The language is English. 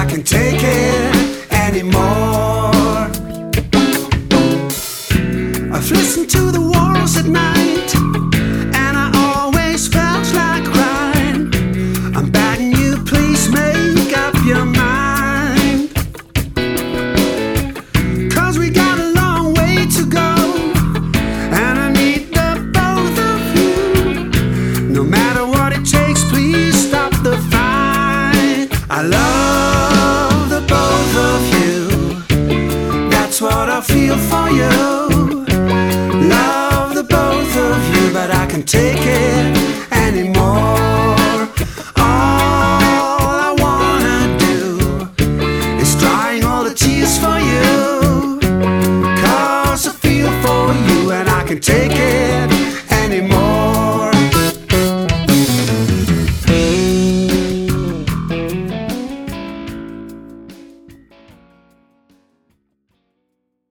can take it anymore. I've listened to the walls at night, and I always felt like crying. I'm begging you, please make up your mind, 'cause we got a long way to go, and I need the both of you. No matter what it takes, please stop the fight. I love the both of you. That's what I feel for you. Love the both of you, but I can't take it anymore. All I wanna do is drying all the tears for you, 'cause I feel for you and I can take